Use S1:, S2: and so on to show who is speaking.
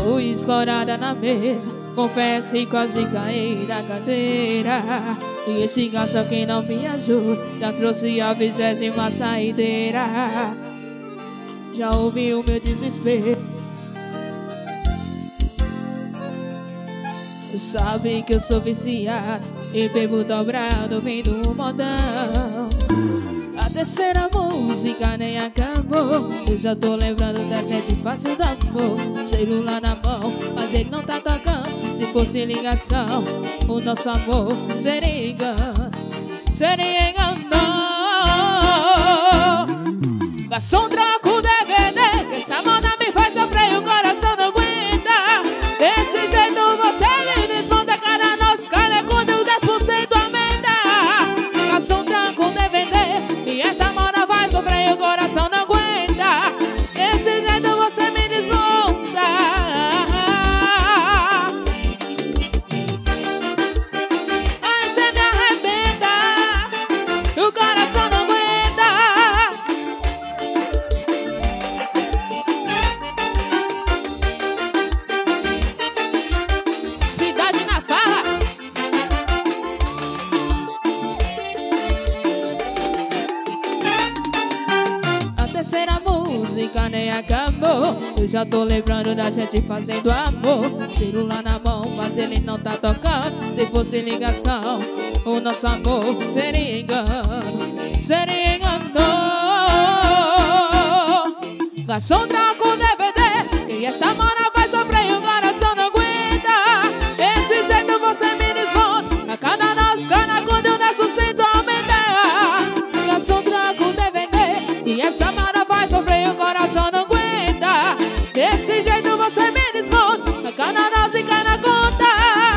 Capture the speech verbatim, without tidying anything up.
S1: Fui escorada na mesa, confesso que quase caí da cadeira. E esse garçom que não me ajuda já trouxe a vigésima saideira. Já ouviu o meu desespero, sabe que eu sou viciado e bebo dobrado vindo um modão. A terceira música nem acabou, eu já tô lembrando da gente fácil do amor. Celular na mão, mas ele não tá tocando. Se fosse ligação, o nosso amor seria engano, seria engano. Garçom, troca o D V D, que essa moda me faz sofrer e o coração não aguenta. Desse jeito você me desmonta, cada nosso cara quando o dez por cento aumenta. Garçom, troca o D V D, e essa moda vai sofrer e o coração não aguenta. Desse jeito você me desmonta. Aí você me arrebenta, o coração não aguenta. Cidade na farra. A terceira música nem acabou, eu já tô lembrando da gente fazendo amor. Celular na mão, mas ele não tá tocando. Se fosse ligação, o nosso amor seria engano, seria engano. Garçom, troca o D V D, que essa mona vai sofrer e o coração não aguenta. Desse jeito você me desmonta, a cada nosso cara quando eu desço sinto aumentar. Garçom, troca o D V D, e essa mona vai sofrer e o coração não aguenta. Desse jeito você me desmonta, a cada nosso cara conta.